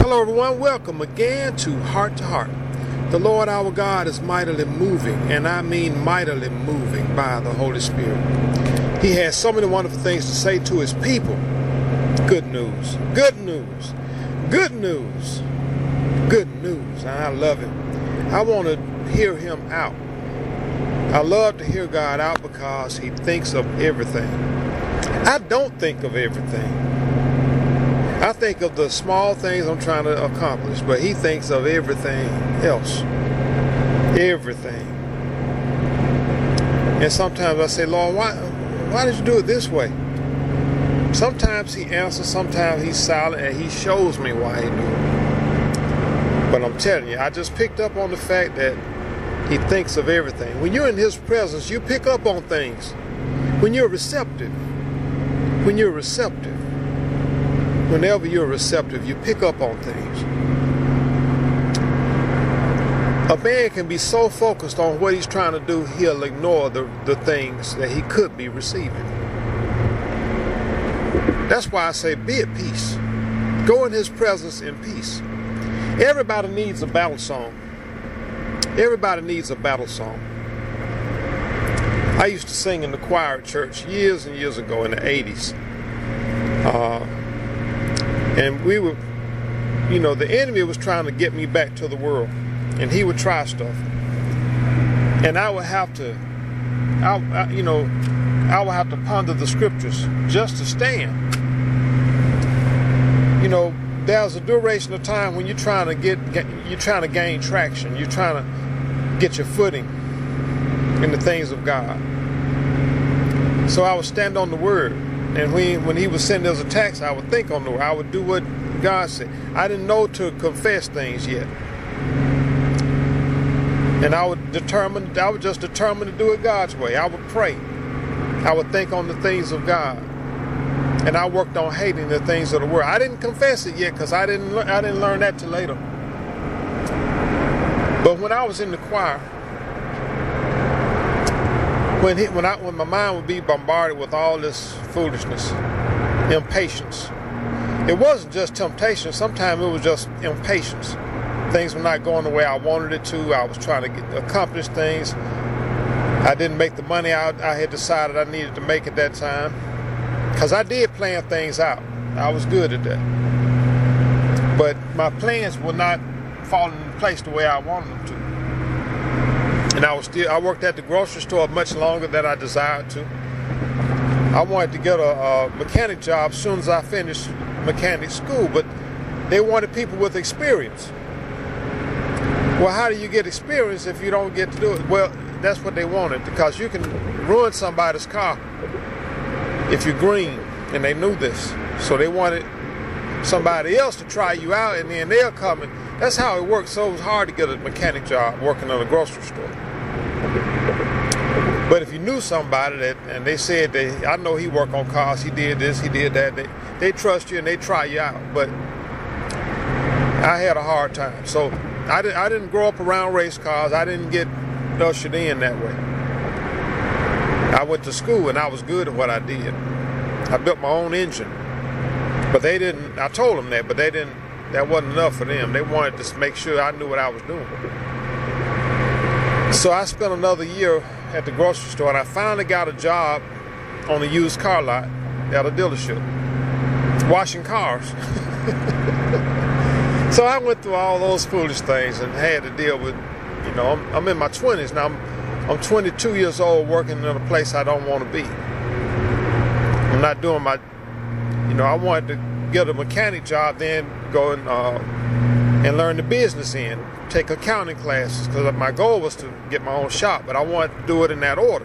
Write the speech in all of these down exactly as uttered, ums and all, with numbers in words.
Hello everyone, welcome again to Heart to Heart. The Lord our God is mightily moving, and I mean mightily moving by the Holy Spirit. He has so many wonderful things to say to his people. Good news, good news, good news, good news. And I love him. I want to hear him out. I love to hear God out because he thinks of everything. I don't think of everything. I think of the small things I'm trying to accomplish, but he thinks of everything else. Everything. And sometimes I say, Lord, why, why did you do it this way? Sometimes he answers, sometimes he's silent, and he shows me why he do it. But I'm telling you, I just picked up on the fact that he thinks of everything. When you're in his presence, you pick up on things. When you're receptive, when you're receptive, whenever you're receptive, you pick up on things. A man can be so focused on what he's trying to do, he'll ignore the, the things that he could be receiving. That's why I say be at peace. Go in his presence in peace. Everybody needs a battle song. Everybody needs a battle song. I used to sing in the choir at church years and years ago in the eighties. Uh, And we were, you know, the enemy was trying to get me back to the world. And he would try stuff. And I would have to, I, I, you know, I would have to ponder the scriptures just to stand. You know, there's a duration of time when you're trying to get, get, you're trying to gain traction. You're trying to get your footing in the things of God. So I would stand on the word. And when, when he would send us attacks, I would think on the word. I would do what God said. I didn't know to confess things yet. And I would determine, I would just determine to do it God's way. I would pray. I would think on the things of God. And I worked on hating the things of the world. I didn't confess it yet because I didn't, I didn't learn that till later. But when I was in the choir, When, he, when, I, when my mind would be bombarded with all this foolishness, impatience. It wasn't just temptation. Sometimes it was just impatience. Things were not going the way I wanted it to. I was trying to get, accomplish things. I didn't make the money I, I had decided I needed to make at that time. Because I did plan things out. I was good at that. But my plans were not falling in place the way I wanted them to. And I was still, I worked at the grocery store much longer than I desired to. I wanted to get a, a mechanic job as soon as I finished mechanic school, but they wanted people with experience. Well, how do you get experience if you don't get to do it? Well, that's what they wanted, because you can ruin somebody's car if you're green, and they knew this. So they wanted somebody else to try you out, and then they'll come and that's how it works. So it was hard to get a mechanic job working in a grocery store. But if you knew somebody that, and they said they, I know he worked on cars, he did this, he did that, they, they trust you and they try you out. But I had a hard time. So I, did, I didn't grow up around race cars. I didn't get ushered in that way. I went to school and I was good at what I did. I built my own engine. But they didn't, I told them that, but they didn't, that wasn't enough for them. They wanted to make sure I knew what I was doing. So I spent another year at the grocery store, and I finally got a job on a used car lot at a dealership, washing cars. So I went through all those foolish things and had to deal with, you know, I'm, I'm in my twenties now. I'm, I'm twenty-two years old working in a place I don't want to be. I'm not doing my, you know, I wanted to get a mechanic job, then go and uh, and learn the business end, take accounting classes, because my goal was to get my own shop, but I wanted to do it in that order.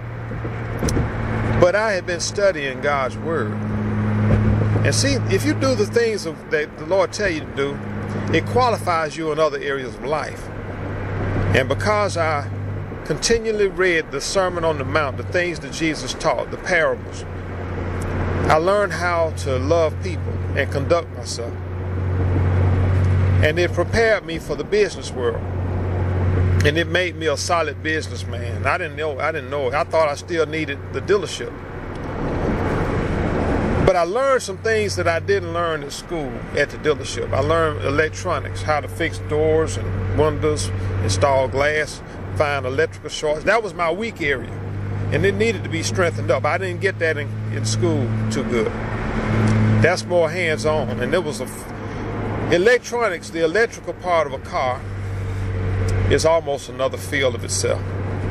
But I had been studying God's word, and see, if you do the things of, that the Lord tell you to do, it qualifies you in other areas of life. And because I continually read the Sermon on the Mount, the things that Jesus taught, the parables, I learned how to love people and conduct myself. And it prepared me for the business world. And it made me a solid businessman. I didn't know, I didn't know. I thought I still needed the dealership. But I learned some things that I didn't learn in school at the dealership. I learned electronics, how to fix doors and windows, install glass, find electrical shorts. That was my weak area, and it needed to be strengthened up. I didn't get that in, in school too good. That's more hands-on, and it was a electronics, the electrical part of a car is almost another field of itself.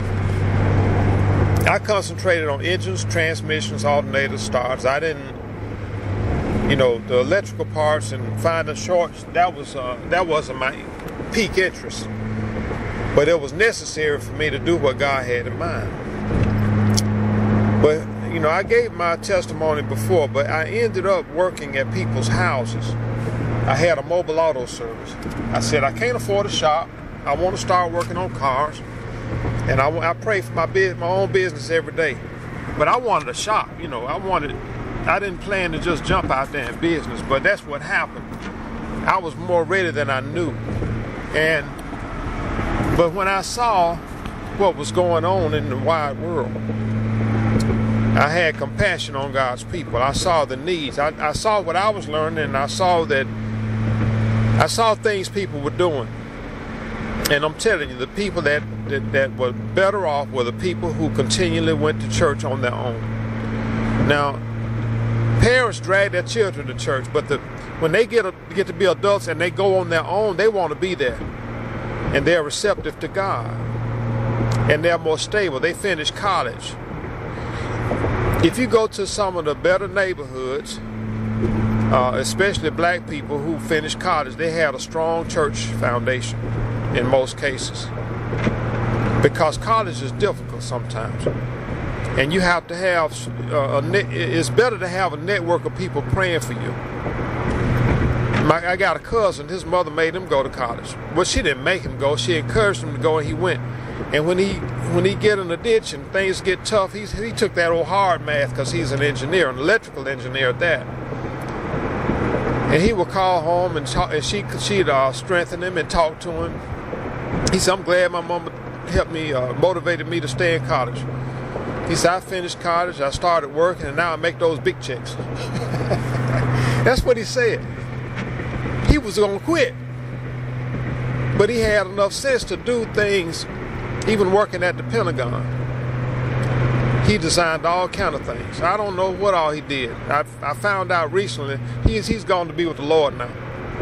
I concentrated on engines, transmissions, alternators, starters. I didn't, you know, the electrical parts and finding shorts, that was uh, that wasn't my peak interest. But it was necessary for me to do what God had in mind. But, you know, I gave my testimony before, but I ended up working at people's houses. I had a mobile auto service. I said, I can't afford a shop. I want to start working on cars. And I, I pray for my business, my own business every day. But I wanted a shop, you know. I wanted, I didn't plan to just jump out there in business, but that's what happened. I was more ready than I knew. And, but when I saw what was going on in the wide world, I had compassion on God's people. I saw the needs. I, I saw what I was learning, and I saw that, I saw things people were doing. And I'm telling you, the people that, that, that were better off were the people who continually went to church on their own. Now, parents drag their children to church, but the, when they get, a, get to be adults and they go on their own, they want to be there. And they're receptive to God. And they're more stable. They finish college. If you go to some of the better neighborhoods, uh, especially black people who finish college, they had a strong church foundation. In most cases, because college is difficult sometimes, and you have to have uh, a net, it's better to have a network of people praying for you. My, I got a cousin, his mother made him go to college. Well, she didn't make him go, she encouraged him to go, and he went. And when he when he get in the ditch and things get tough, he's, he took that old hard math, because he's an engineer, an electrical engineer at that. And he would call home and, talk, and she, she'd uh, strengthen him and talk to him. He said, I'm glad my mama helped me, uh, motivated me to stay in college. He said, I finished college, I started working, and now I make those big checks. That's what he said. He was going to quit. But he had enough sense to do things, even working at the Pentagon. He designed all kind of things. I don't know what all he did. I, I found out recently, he's, he's gone to be with the Lord now.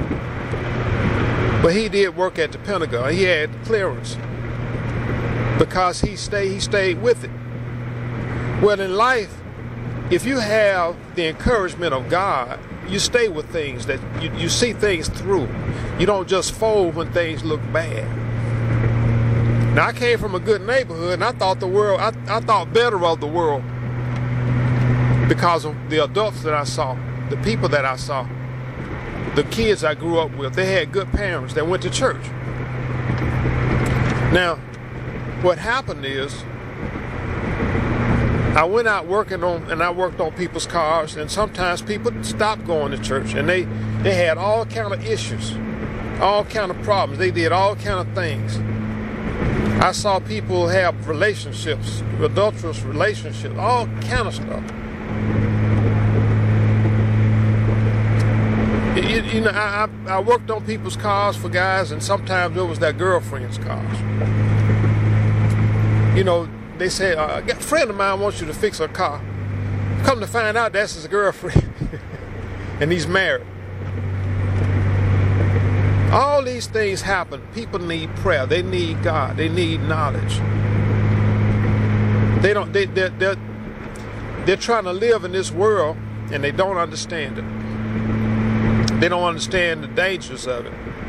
But he did work at the Pentagon. He had clearance because he stayed, he stayed with it. Well, in life, if you have the encouragement of God, you stay with things, that you, you see things through. You don't just fold when things look bad. Now, I came from a good neighborhood, and I thought the world, I, I thought better of the world because of the adults that I saw, the people that I saw. The kids I grew up with, they had good parents that went to church. Now, what happened is, I went out working on, and I worked on people's cars, and sometimes people stopped going to church, and they, they had all kind of issues, all kind of problems. They did all kind of things. I saw people have relationships, adulterous relationships, all kind of stuff. You, you know, I, I worked on people's cars for guys, and sometimes it was their girlfriend's cars. You know, they say, uh, a friend of mine wants you to fix her car. Come to find out, that's his girlfriend. And he's married. All these things happen. People need prayer. They need God. They need knowledge. They don't, they, they're, they're, they're trying to live in this world, and they don't understand it. They don't understand the dangers of it.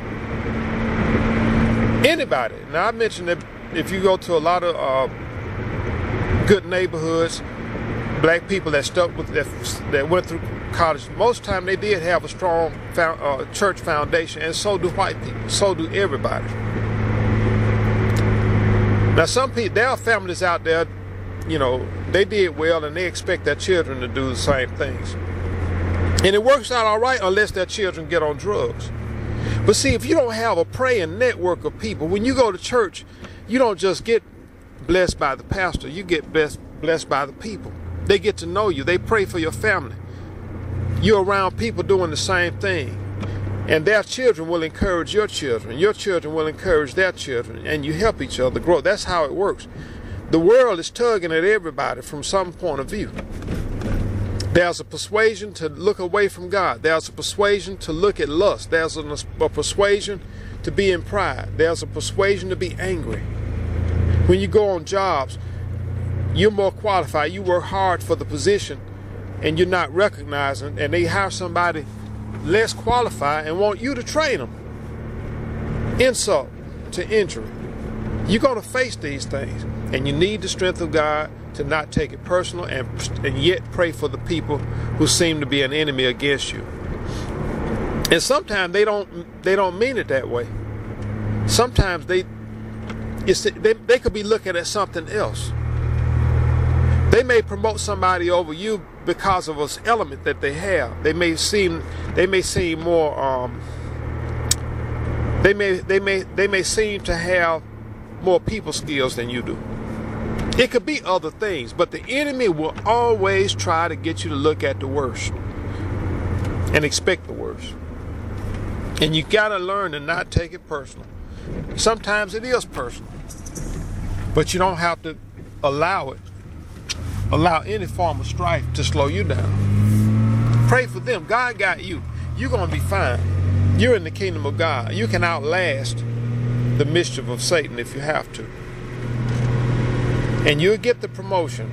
Anybody. Now, I mentioned that if you go to a lot of uh, good neighborhoods, black people that stuck with that, that went through college, most of the time they did have a strong found, uh, church foundation, and so do white people. So do everybody. Now, some people, there are families out there, you know, they did well, and they expect their children to do the same things. And it works out all right unless their children get on drugs. But see, if you don't have a praying network of people, when you go to church, you don't just get blessed by the pastor. You get blessed, blessed by the people. They get to know you. They pray for your family. You're around people doing the same thing. And their children will encourage your children. Your children will encourage their children. And you help each other grow. That's how it works. The world is tugging at everybody from some point of view. There's a persuasion to look away from God. There's a persuasion to look at lust. There's a, a persuasion to be in pride. There's a persuasion to be angry. When you go on jobs, you're more qualified. You work hard for the position and you're not recognizing, and they hire somebody less qualified and want you to train them. Insult to injury. You're going to face these things, and you need the strength of God to not take it personal, and, and yet pray for the people who seem to be an enemy against you. And sometimes they don't they don't mean it that way. Sometimes they it's, they, they could be looking at something else. They may promote somebody over you because of an element that they have. They may seem they may seem more um, they may they may they may seem to have more people skills than you do. It could be other things, but the enemy will always try to get you to look at the worst and expect the worst. And you gotta learn to not take it personal. Sometimes it is personal, but you don't have to allow it allow any form of strife to slow you down. Pray for them. God got you. You're going to be fine. You're in the kingdom of God. You can outlast the mischief of Satan if you have to. And you'll get the promotion.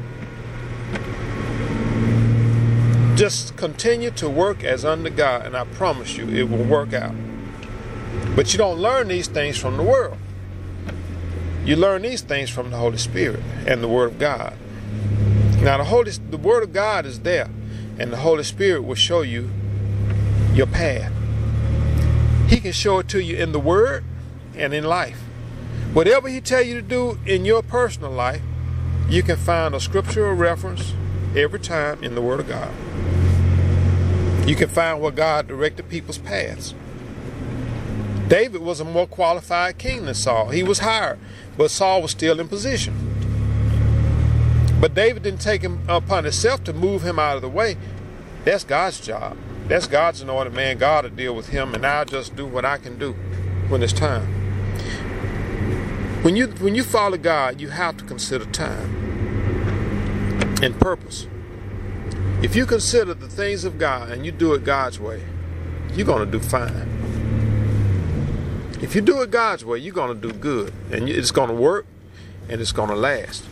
Just continue to work as under God, and I promise you it will work out. But you don't learn these things from the world. You learn these things from the Holy Spirit and the Word of God. Now the Holy, the Word of God is there, and the Holy Spirit will show you your path. He can show it to you in the Word and in life. Whatever He tell you to do in your personal life, you can find a scriptural reference every time in the Word of God. You can find where God directed people's paths. David was a more qualified king than Saul. He was hired, but Saul was still in position. But David didn't take him upon himself to move him out of the way. That's God's job. That's God's anointed man. God will deal with him, and I'll just do what I can do when it's time. When you when you follow God, you have to consider time and purpose. If you consider the things of God and you do it God's way, you're going to do fine. If you do it God's way, you're going to do good, and it's going to work, and it's going to last.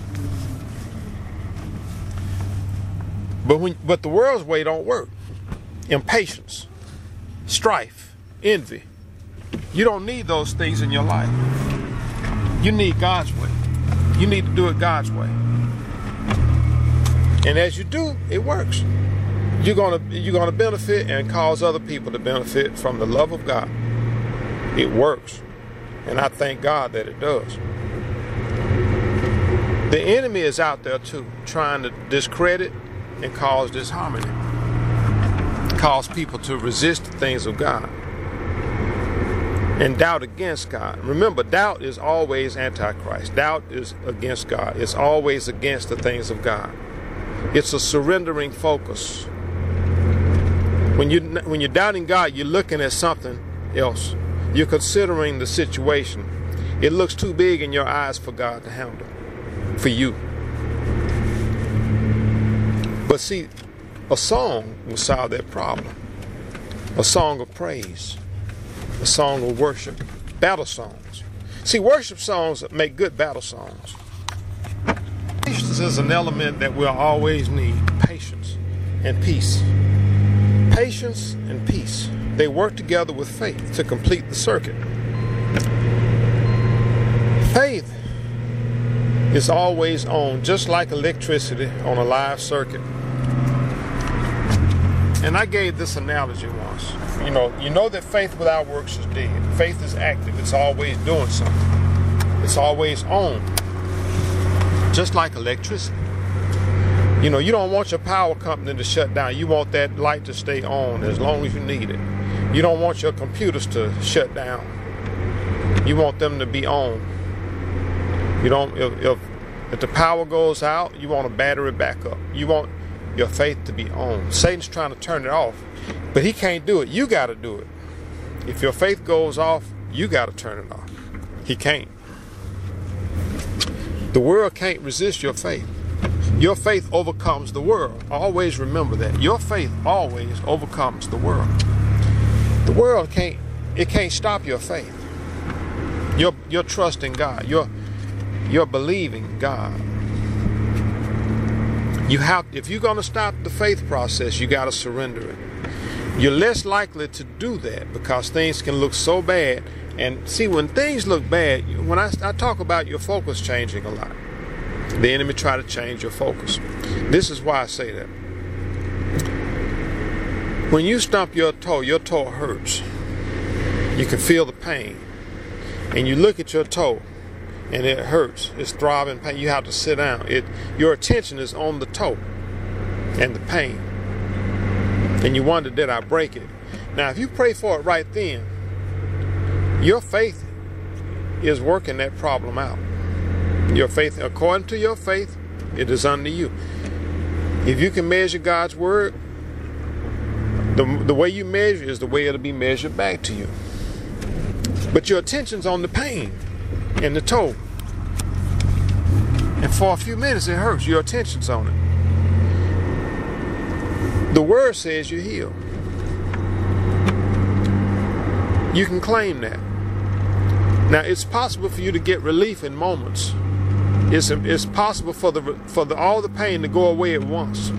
But when, but the world's way don't work. Impatience, strife, envy. You don't need those things in your life. You need God's way. You need to do it God's way. And as you do, it works. You're gonna you're gonna benefit and cause other people to benefit from the love of God. It works, and I thank God that it does. The enemy is out there too, trying to discredit and cause disharmony, cause people to resist the things of God and doubt against God. Remember, doubt is always antichrist. Doubt is against God. It's always against the things of God. It's a surrendering focus. When you when you're doubting God, you're looking at something else. You're considering the situation. It looks too big in your eyes for God to handle, for you. But see, a song will solve that problem. A song of praise. A song of worship. Battle songs. See, worship songs make good battle songs. Patience is an element that we'll always need. Patience and peace. Patience and peace. They work together with faith to complete the circuit. Faith is always on, just like electricity on a live circuit. And I gave this analogy once. You know, you know that faith without works is dead. Faith is active. It's always doing something. It's always on. Just like electricity. You know, you don't want your power company to shut down. You want that light to stay on as long as you need it. You don't want your computers to shut down. You want them to be on. You don't, if, if, if the power goes out, you want a battery backup. You want your faith to be on. Satan's trying to turn it off, but he can't do it. You got to do it. If your faith goes off, you got to turn it off. He can't. The world can't resist your faith. Your faith overcomes the world. Always remember that. Your faith always overcomes the world. The world can't, it can't stop your faith. Your, your trust in God. Your, your believing God. You have, if you're going to stop the faith process, you got to surrender it. You're less likely to do that because things can look so bad. And see, when things look bad, when I, I talk about your focus changing a lot, the enemy try to change your focus. This is why I say that. When you stump your toe, your toe hurts. You can feel the pain. And you look at your toe, and it hurts. It's throbbing pain. You have to sit down. It, your attention is on the toe and the pain. And you wonder, did I break it? Now, if you pray for it right then, your faith is working that problem out. Your faith, according to your faith, it is unto you. If you can measure God's word, the, the way you measure is the way it'll be measured back to you. But your attention's on the pain and the toe. And for a few minutes it hurts. Your attention's on it. The word says you're healed. You can claim that. Now, it's possible for you to get relief in moments. It's, it's possible for the for the, all the pain to go away at once.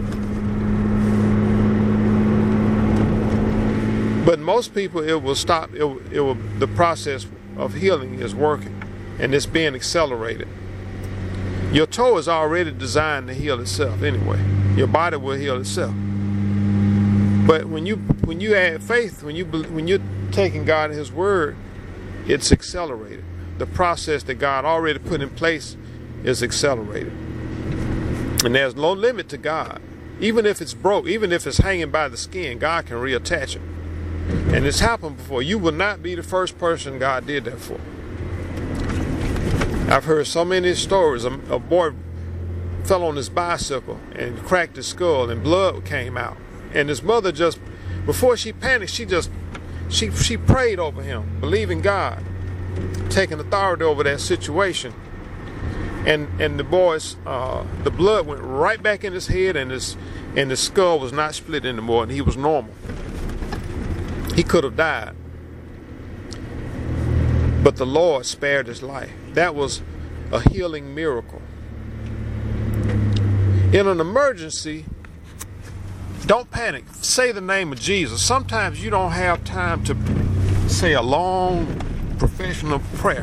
But most people, it will stop. It, will, it will. The process of healing is working, and it's being accelerated. Your toe is already designed to heal itself anyway. Your body will heal itself. But when you when you add faith, when you when you're taking God and His Word, it's accelerated. The process that God already put in place is accelerated. And there's no limit to God. Even if it's broke, even if it's hanging by the skin, God can reattach it. And it's happened before. You will not be the first person God did that for. I've heard so many stories. A, a boy fell on his bicycle and cracked his skull and blood came out. And his mother just, before she panicked, she just, she she prayed over him, believing God, taking authority over that situation. And and the boy's, uh, the blood went right back in his head, and his and his skull was not split anymore, and he was normal. He could have died, but the Lord spared his life. That was a healing miracle. In an emergency, don't panic. Say the name of Jesus. Sometimes you don't have time to say a long professional prayer.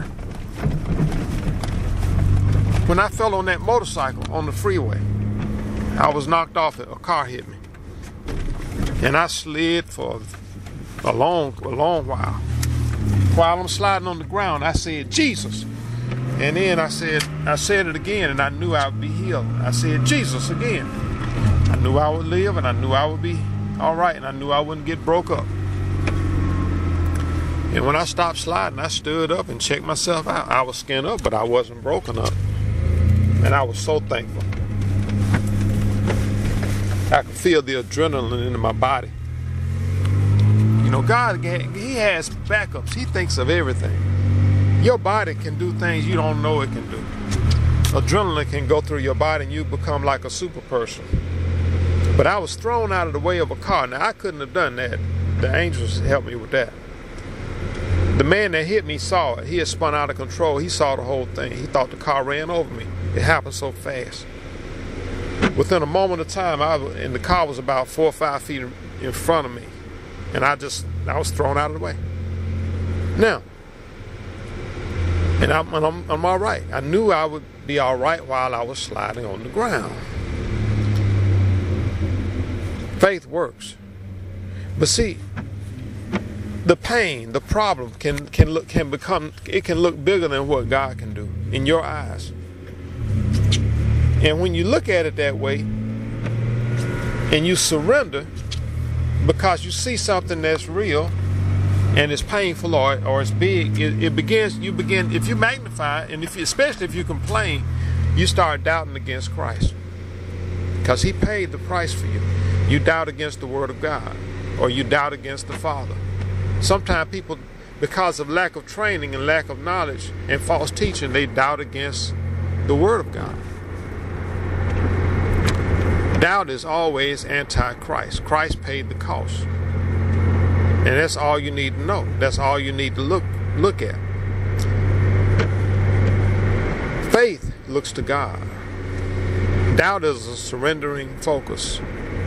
When I fell on that motorcycle on the freeway, I was knocked off it. A car hit me. And I slid for a long, a long while. While I'm sliding on the ground, I said, Jesus. And then I said, I said it again, and I knew I would be healed. I said, Jesus again. I knew I would live, and I knew I would be all right, and I knew I wouldn't get broke up. And when I stopped sliding, I stood up and checked myself out. I was skinned up, but I wasn't broken up. And I was so thankful. I could feel the adrenaline in my body. You know, God, He has backups. He thinks of everything. Your body can do things you don't know it can do. Adrenaline can go through your body and you become like a super person. But I was thrown out of the way of a car. Now, I couldn't have done that. The angels helped me with that. The man that hit me saw it. He had spun out of control. He saw the whole thing. He thought the car ran over me. It happened so fast. Within a moment of time, I was, and the car was about four or five feet in front of me. And I just, I was thrown out of the way. Now, and I'm, and I'm, I'm all right. I knew I would be all right while I was sliding on the ground. Faith works. But see, the pain, the problem can can look can become it can look bigger than what God can do in your eyes. And when you look at it that way and you surrender because you see something that's real and it's painful or, or it's big, it, it begins you begin if you magnify it, and if you, especially if you complain, you start doubting against Christ. because he paid the price for you. You doubt against the word of God, or you doubt against the Father. Sometimes people, because of lack of training and lack of knowledge and false teaching, they doubt against the word of God. Doubt is always anti-Christ. Christ paid the cost. And that's all you need to know. That's all you need to look look at. Faith looks to God. Doubt is a surrendering focus.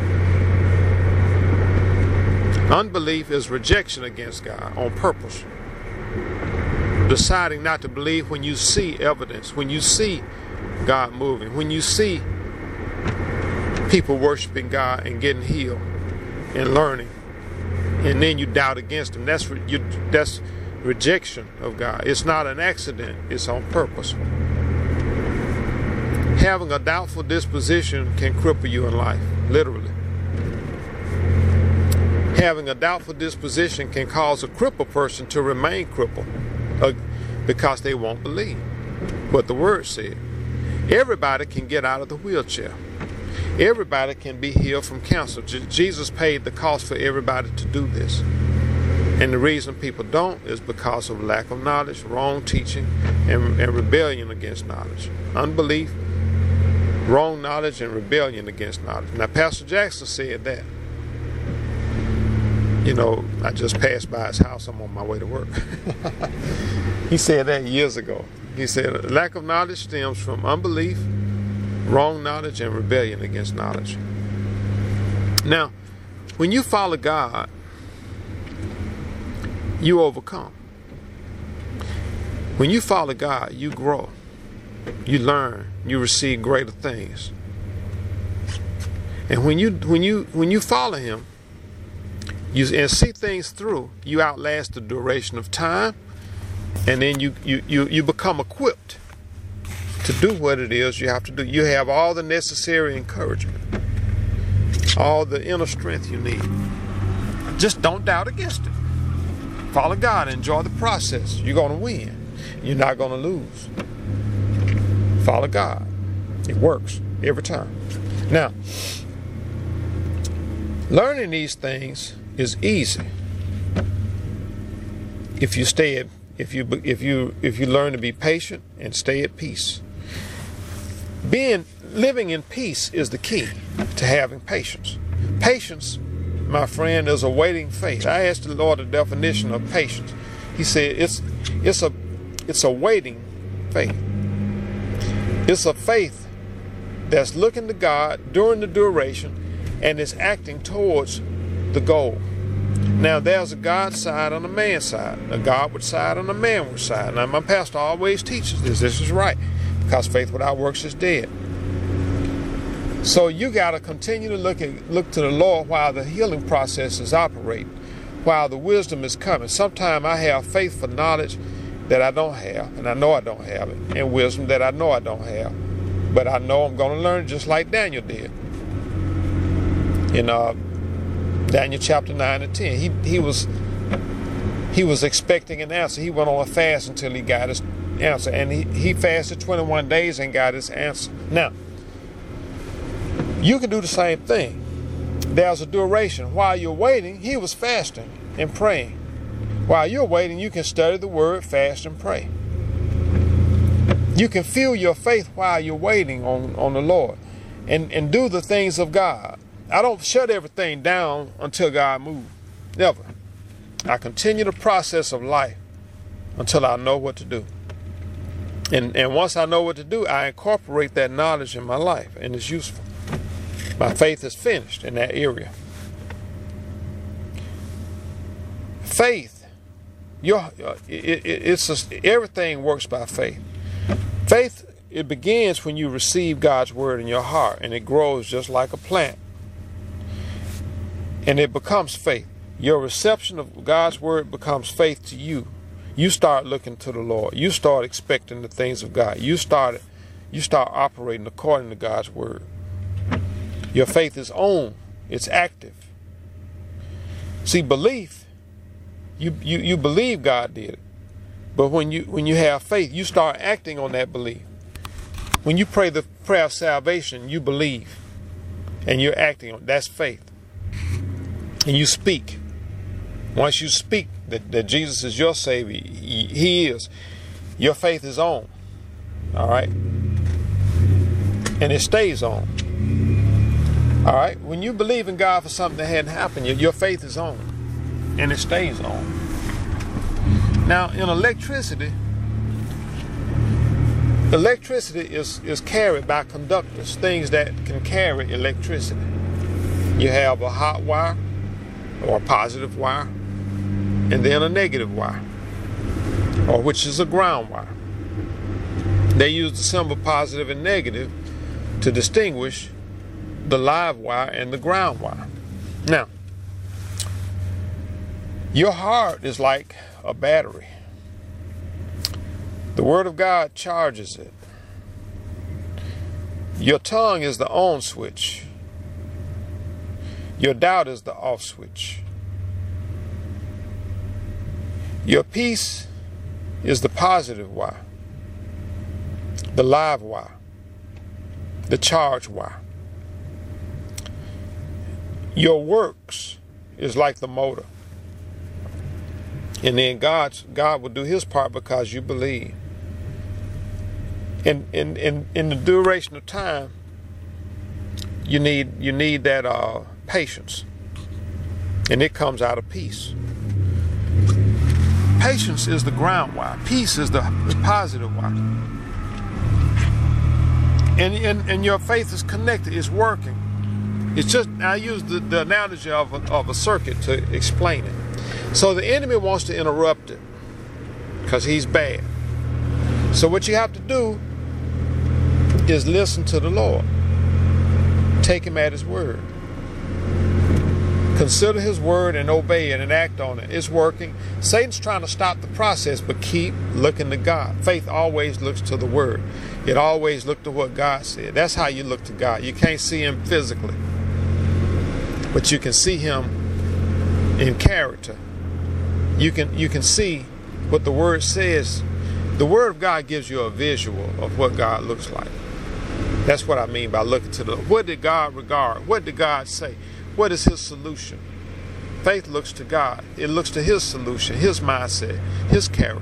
Unbelief is rejection against God on purpose. Deciding not to believe when you see evidence, when you see God moving, when you see people worshiping God and getting healed and learning, and then you doubt against him. That's re- you, that's rejection of God. It's not an accident. It's on purpose. Having a doubtful disposition can cripple you in life, literally. Having a doubtful disposition can cause a crippled person to remain crippled uh, because they won't believe what the word said. Everybody can get out of the wheelchair. Everybody can be healed from cancer. J- Jesus paid the cost for everybody to do this. And the reason people don't is because of lack of knowledge, wrong teaching, and, and rebellion against knowledge. Unbelief, wrong knowledge, and rebellion against knowledge. Now, Pastor Jackson said that. You know, I just passed by his house. I'm on my way to work. He said that years ago. He said, lack of knowledge stems from unbelief, wrong knowledge, and rebellion against knowledge. Now, when you follow God, you overcome. When you follow God, you grow. You learn. You receive greater things. And when you when you when you follow Him, you and see things through, you outlast the duration of time, and then you you you, you become equipped to do what it is you have to do. You have all the necessary encouragement, all the inner strength you need. Just don't doubt against it. Follow God. Enjoy the process. You're going to win. You're not going to lose. Follow God. It works every time. Now, learning these things is easy if you stay at, if you if you if you learn to be patient and stay at peace. Being living in peace is the key to having patience. Patience, my friend, is a waiting faith. I asked the Lord the definition of patience. He said it's it's a it's a waiting faith. It's a faith that's looking to God during the duration and is acting towards the goal. Now, there's a God side and a man side, a Godward side and a manward side. Now, my pastor always teaches this. This is right, because faith without works is dead. So you got to continue to look at look to the Lord while the healing process is operating, while the wisdom is coming. Sometimes I have faith for knowledge that I don't have, and I know I don't have it, and wisdom that I know I don't have, but I know I'm going to learn just like Daniel did. In uh, Daniel chapter nine and ten, he he was he was expecting an answer. He went on a fast until he got his answer, and he, he fasted twenty-one days and got his answer. Now, you can do the same thing. There's a duration. While you're waiting, he was fasting and praying. While you're waiting, you can study the word, fast, and pray. You can feel your faith while you're waiting on, on the Lord and, and do the things of God. I don't shut everything down until God moves. Never. I continue the process of life until I know what to do. And, and once I know what to do, I incorporate that knowledge in my life, and it's useful. My faith is finished in that area. Faith, your, it, it, it's a, everything works by faith. Faith, it begins when you receive God's word in your heart, and it grows just like a plant. And it becomes faith. Your reception of God's word becomes faith to you. You start looking to the Lord. You start expecting the things of God. You start, you start operating according to God's word. Your faith is on. It's active. See, belief, you, you, you believe God did it. But when you when you have faith, you start acting on that belief. When you pray the prayer of salvation, you believe. and you're acting on it. That's faith. And you speak. Once you speak that, that Jesus is your Savior, he, he is, your faith is on. All right? And it stays on. All right? When you believe in God for something that hadn't happened, your, your faith is on. And it stays on. Now, in electricity, electricity is, is carried by conductors, things that can carry electricity. You have a hot wire or a positive wire, and then a negative wire, or which is a ground wire. They use the symbol positive and negative to distinguish the live wire and the ground wire. Now, your heart is like a battery. The Word of God charges it. Your tongue is the on switch. Your doubt is the off switch. Your peace is the positive wire, the live wire, the charge wire. Your works is like the motor. And then God's, God will do his part because you believe. In, in, in, in the duration of time, you need, you need that uh, patience. And it comes out of peace. Patience is the ground wire. Peace is the, the positive wire. And, and, and your faith is connected. It's working. It's just, I use the, the analogy of a, of a circuit to explain it. So the enemy wants to interrupt it because he's bad. So what you have to do is listen to the Lord. Take him at his word. Consider his word and obey it and act on it. It's working. Satan's trying to stop the process, but keep looking to God. Faith always looks to the word. It always looks to what God said. That's how you look to God. You can't see him physically, but you can see him in character. You can you can see what the word says. The word of God gives you a visual of what God looks like. That's what I mean by looking to the, what did God regard? What did God say? What is his solution? Faith looks to God. It looks to his solution, his mindset, his character.